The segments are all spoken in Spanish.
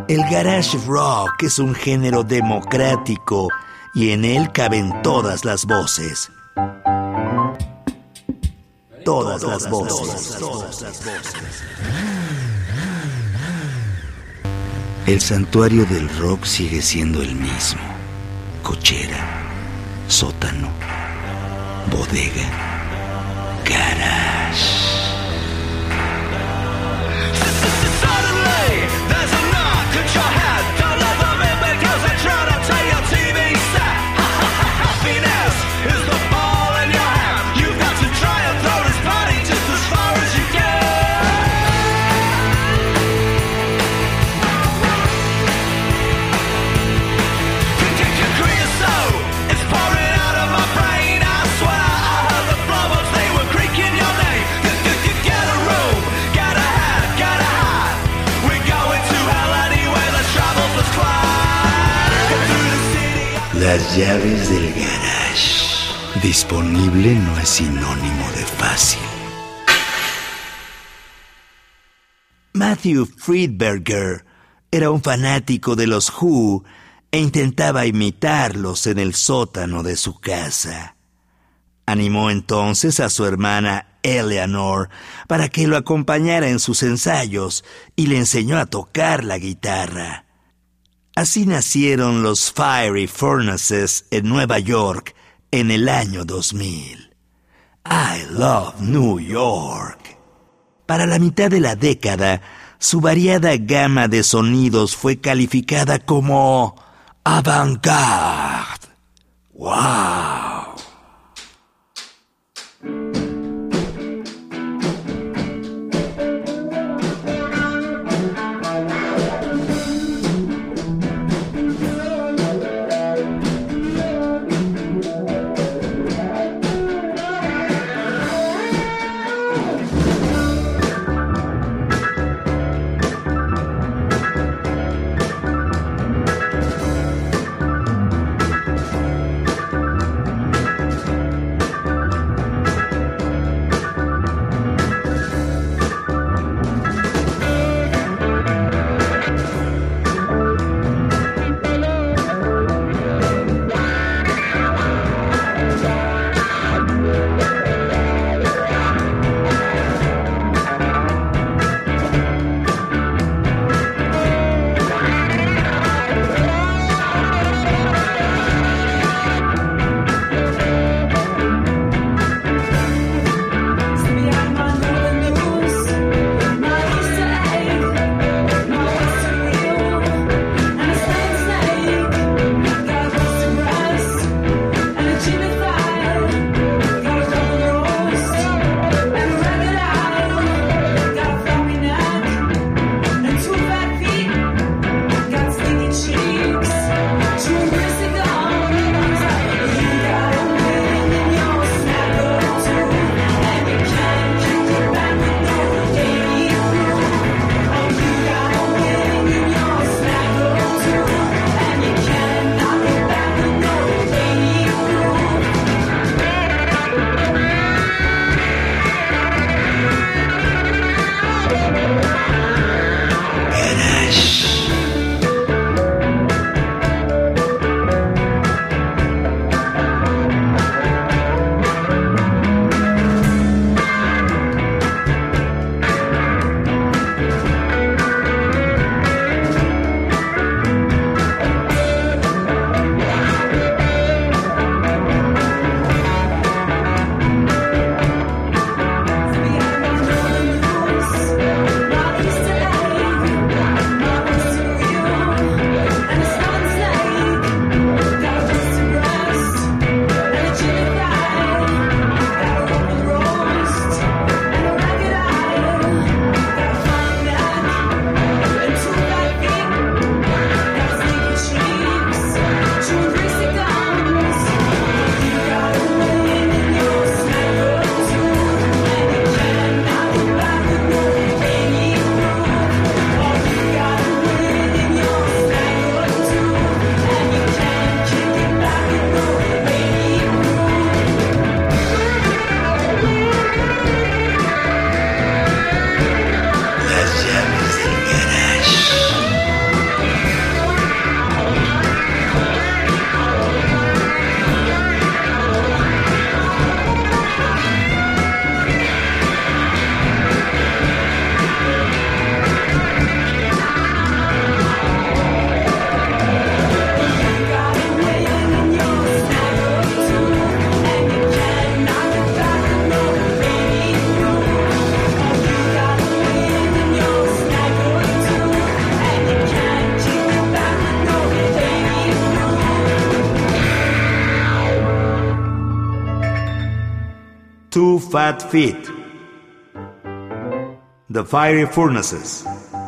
El garage rock es un género democrático y en él caben todas las voces. Todas las voces. El santuario del rock sigue siendo el mismo. Cochera, sótano, bodega, garage. Las llaves del garage. Disponible no es sinónimo de fácil. Matthew Friedberger era un fanático de los Who e intentaba imitarlos en el sótano de su casa. Animó entonces a su hermana Eleanor para que lo acompañara en sus ensayos y le enseñó a tocar la guitarra. Así nacieron los Fiery Furnaces en Nueva York en el año 2000. I Love New York. Para la mitad de la década, su variada gama de sonidos fue calificada como avant-garde. ¡Wow! Fat Feet, The Fiery Furnaces,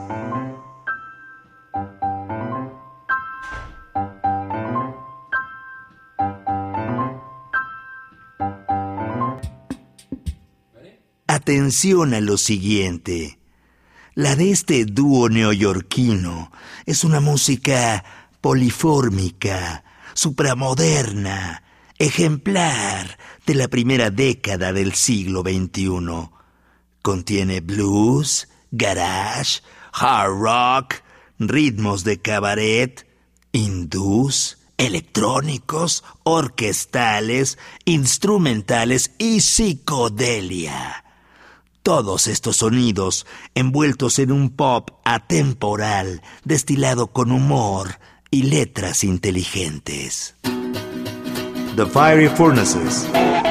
Atención a lo siguiente. La de este dúo neoyorquino es una música polifórmica, supramoderna, ejemplar de la primera década del siglo XXI. Contiene blues, garage, hard rock, ritmos de cabaret, hindús, electrónicos, orquestales, instrumentales y psicodelia. Todos estos sonidos envueltos en un pop atemporal, destilado con humor y letras inteligentes. The Fiery Furnaces.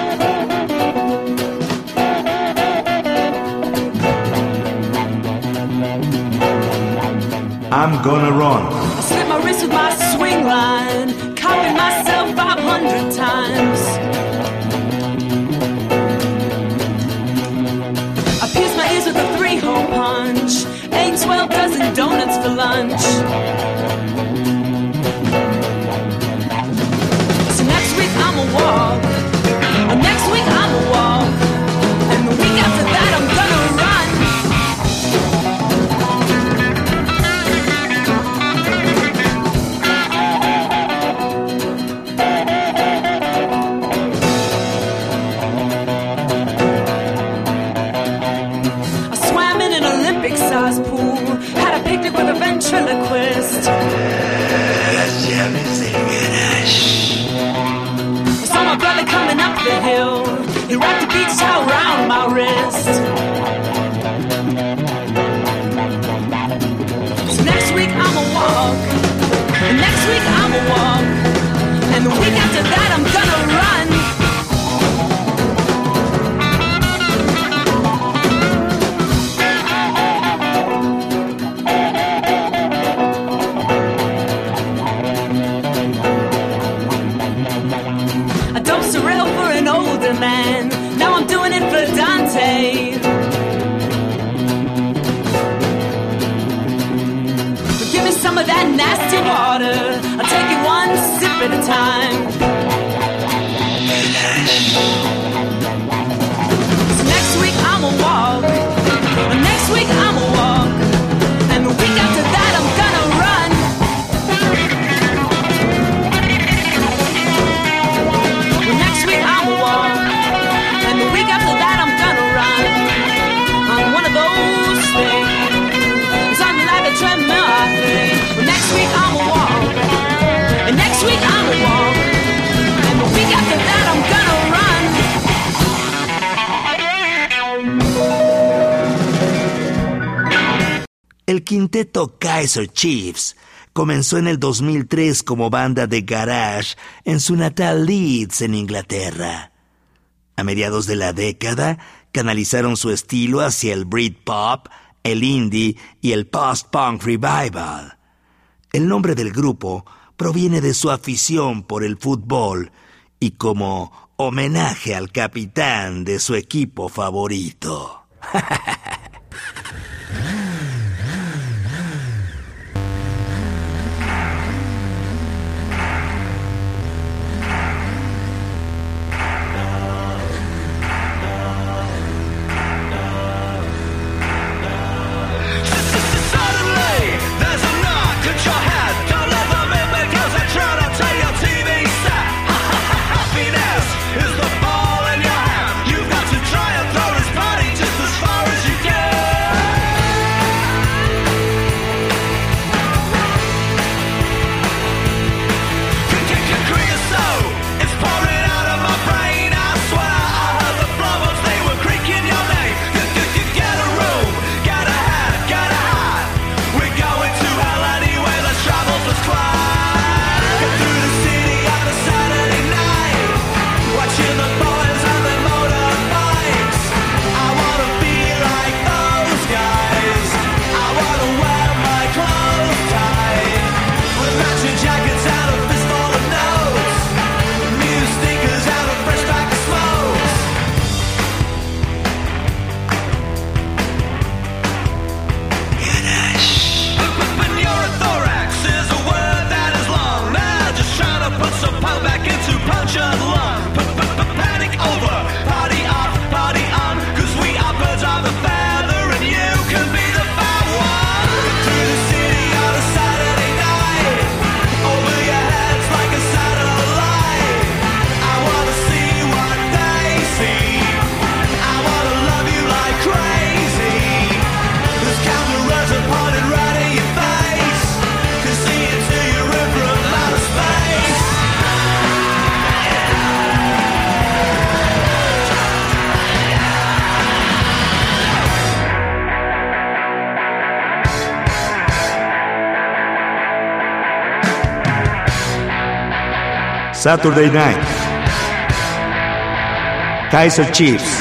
I'm gonna run. I slit my wrist with my swing line, copied myself 500 times. I pierced my ears with a 3-hole punch, ate 12 dozen donuts for lunch. So next week I'ma walk, next week I'ma walk, and the week after that I'm gonna run. With a ventriloquist. Las llaves del garage. I saw my brother coming up the hill. He wrapped a beach towel around my wrist. So next week I'ma walk, and next week I'ma walk, and the week after that I'm gonna run. Man, now I'm doing it for Dante. But give me some of that nasty water, I'll take it one sip at a time. So next week I'ma walk, and next week I'ma walk, and the week after that I'm gonna run. Well, next week I'ma walk, and the week after that I'm gonna run. On one of those things, something like a treadmill, I think. Well, next week I'ma walk, and next week I'ma walk, and the week after that I'm gonna run. El quinteto Kaiser Chiefs comenzó en el 2003 como banda de garage en su natal Leeds, en Inglaterra. A mediados de la década, canalizaron su estilo hacia el Britpop, el indie y el post-punk revival. El nombre del grupo proviene de su afición por el fútbol y como homenaje al capitán de su equipo favorito. Is the ball in your hand? You've got to try and throw this party just as far as you can. Saturday Night. Kaiser Chiefs.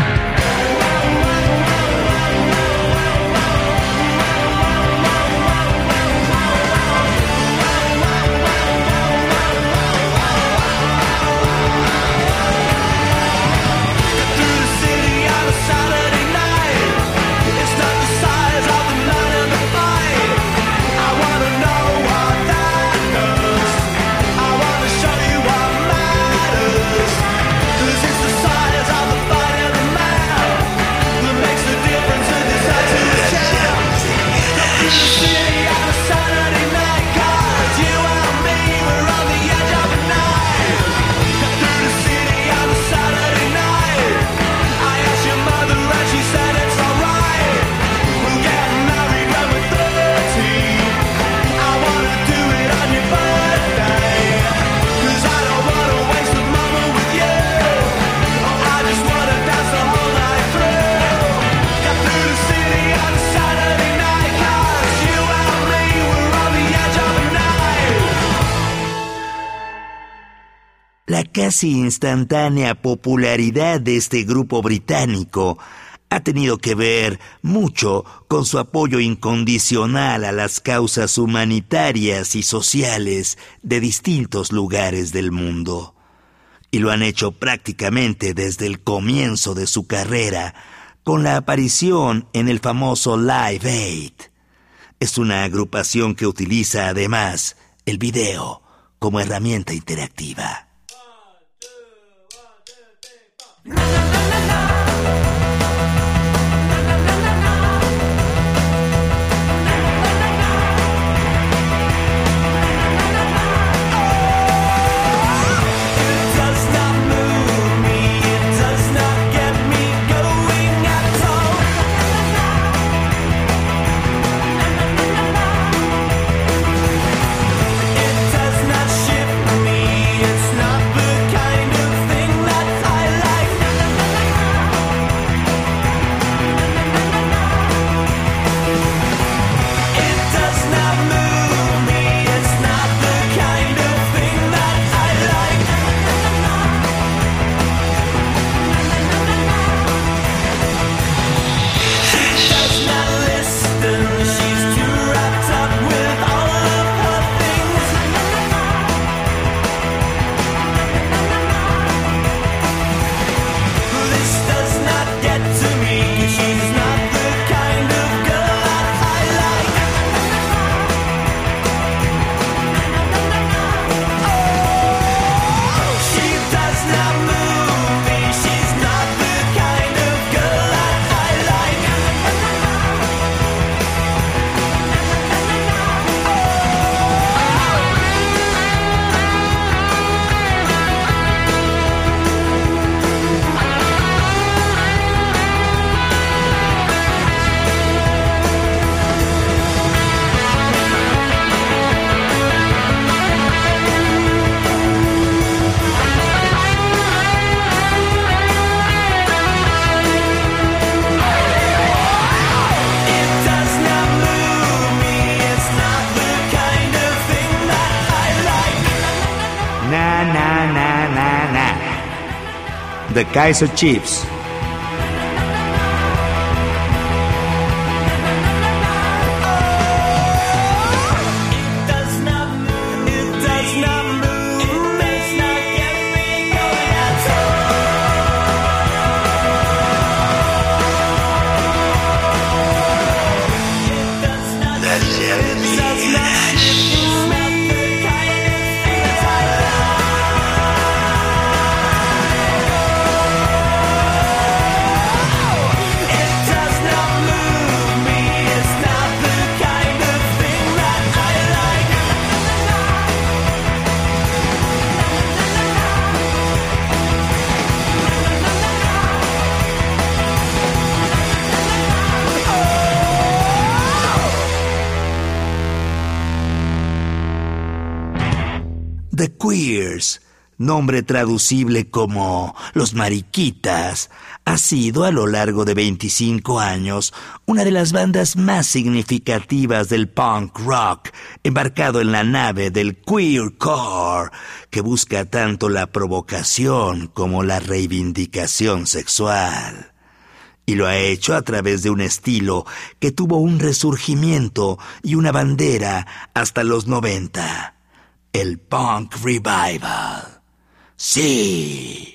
La casi instantánea popularidad de este grupo británico ha tenido que ver mucho con su apoyo incondicional a las causas humanitarias y sociales de distintos lugares del mundo. Y lo han hecho prácticamente desde el comienzo de su carrera, con la aparición en el famoso Live Aid. Es una agrupación que utiliza además el video como herramienta interactiva. The Kaiser Chiefs. The Queers, nombre traducible como Los Mariquitas, ha sido a lo largo de 25 años una de las bandas más significativas del punk rock, embarcado en la nave del queercore, que busca tanto la provocación como la reivindicación sexual. Y lo ha hecho a través de un estilo que tuvo un resurgimiento y una bandera hasta los 90, el punk revival. Sí.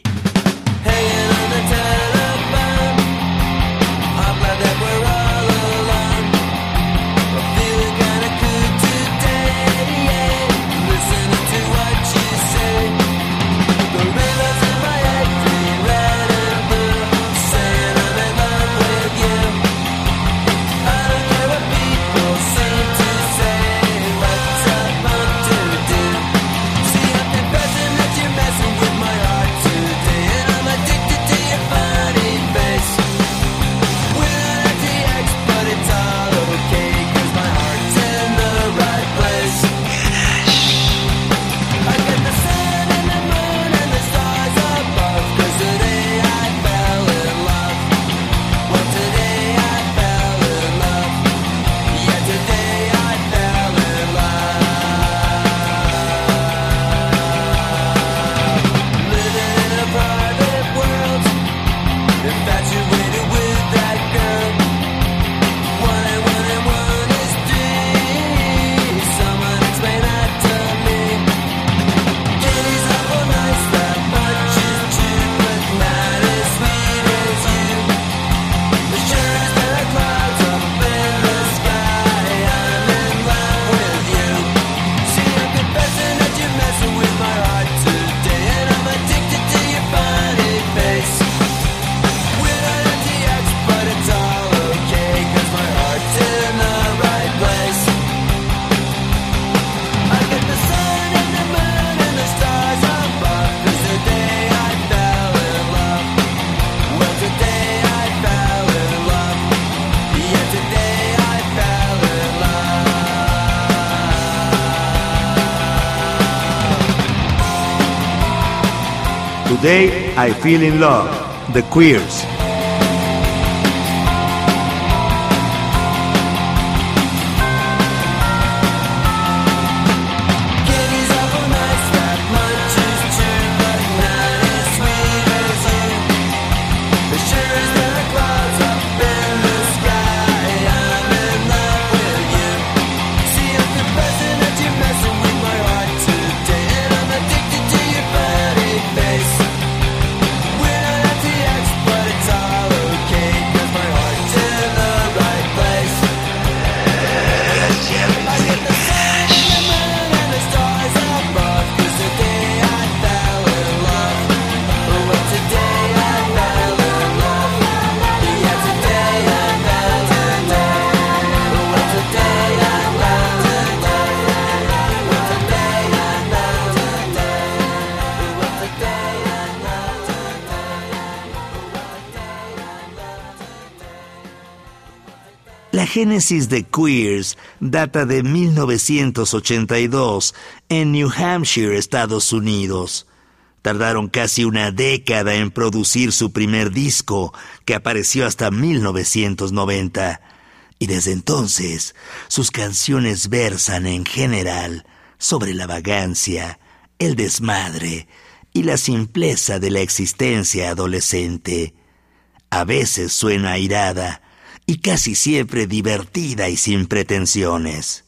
Today I Feel in Love, The Queers. La génesis de Queers data de 1982 en New Hampshire, Estados Unidos. Tardaron casi una década en producir su primer disco, que apareció hasta 1990. Y desde entonces, sus canciones versan en general sobre la vagancia, el desmadre y la simpleza de la existencia adolescente. A veces suena airada, y casi siempre divertida y sin pretensiones.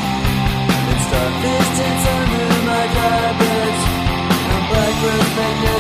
Distance under my carpet, and black rose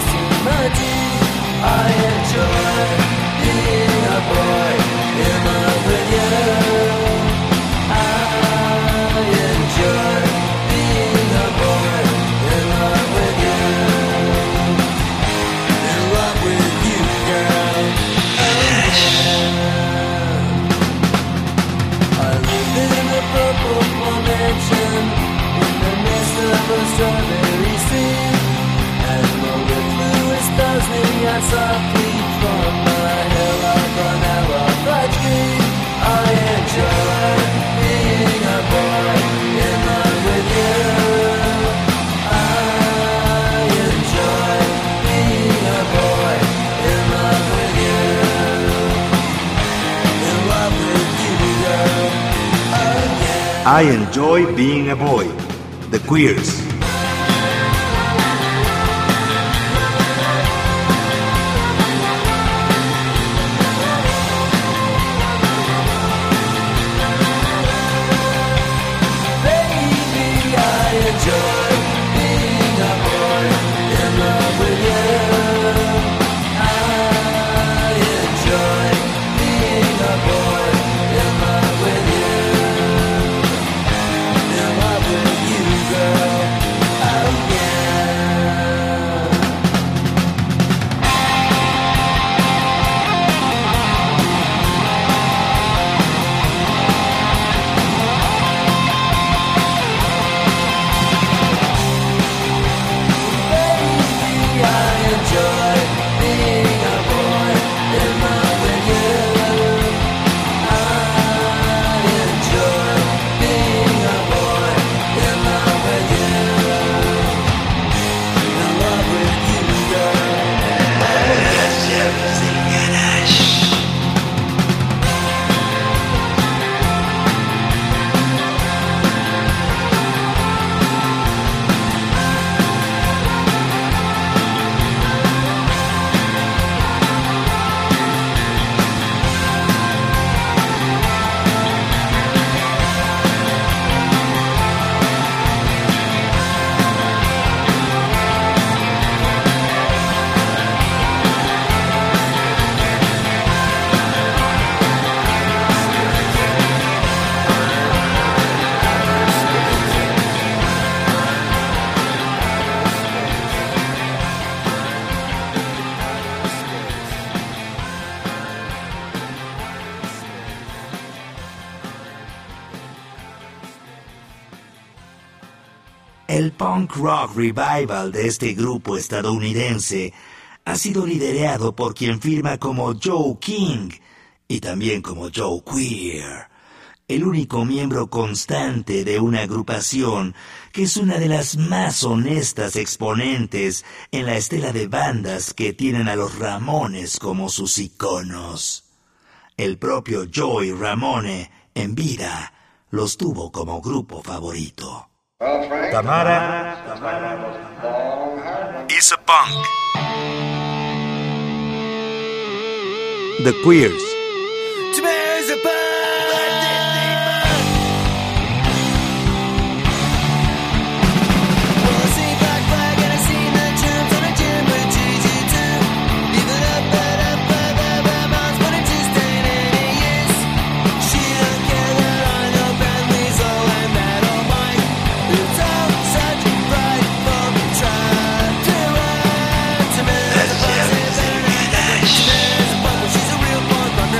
softly from the hill of the narrow tree. I enjoy being a boy in love with you. I enjoy being a boy in love with you. In love with you, girl. Oh yeah. I enjoy being a boy. The Queers. El punk rock revival de este grupo estadounidense ha sido liderado por quien firma como Joe King y también como Joe Queer, el único miembro constante de una agrupación que es una de las más honestas exponentes en la estela de bandas que tienen a los Ramones como sus iconos. El propio Joey Ramone, en vida, los tuvo como grupo favorito. Tamara is a punk. The Queers. Tamara's a punk. Well, I see black flag and I see the germs on a gym with GG2. Leave it up, Ramones, but it just ain't any use. She don't care that I know Bentley, so and that old Mike. It's all such a fright for me, try to run. Tamara's a punk, say better not. Tamara's a punk, well, she's a real punk.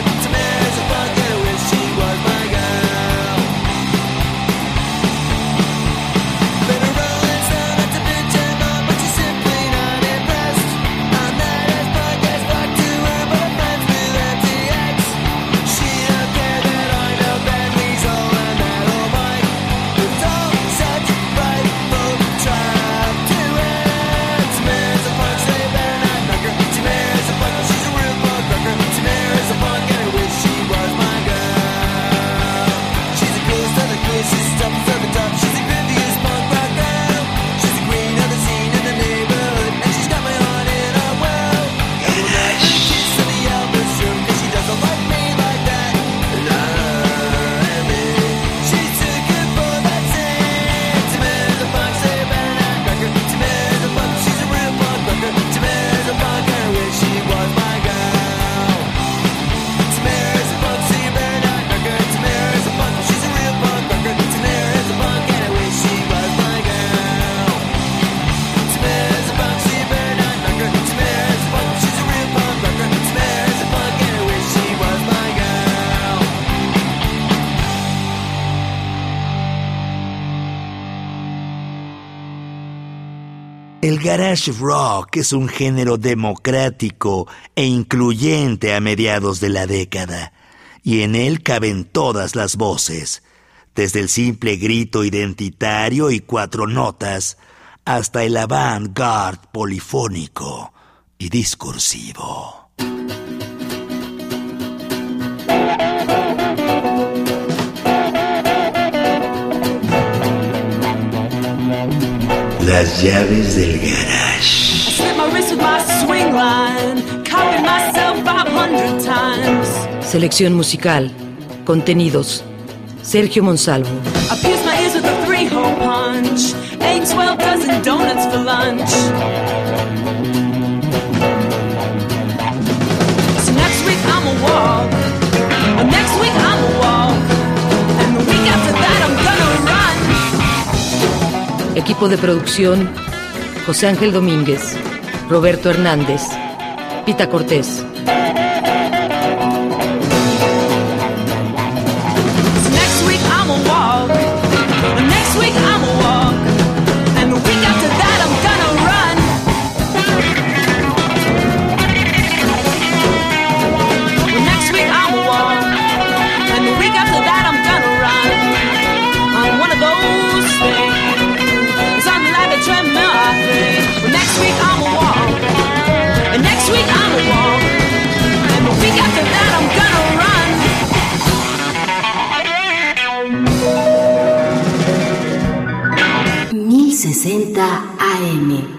El garage rock es un género democrático e incluyente a mediados de la década, y en él caben todas las voces, desde el simple grito identitario y 4 notas hasta el avant-garde polifónico y discursivo. Las llaves del garage. I slit my wrist with my swing line, copied myself 500 times. Selección musical. Contenidos. Sergio Monsalvo. I pierced my ears with a 3-hole punch, ate 12 dozen donuts for lunch. So next week I'ma walk, next week I'ma walk, and the week after that I'm gonna run. Equipo de producción: José Ángel Domínguez, Roberto Hernández, Pita Cortés. So next week I'ma walk, next week I'ma walk, and the week after that I'm gonna run. Well, next week I'ma walk, and the week after that I'm gonna run. I'm one of those things, something like a treadmill, I think. Well, next week I'ma walk, and next week I'ma walk, and the week after that I'm gonna run. 1060 AM.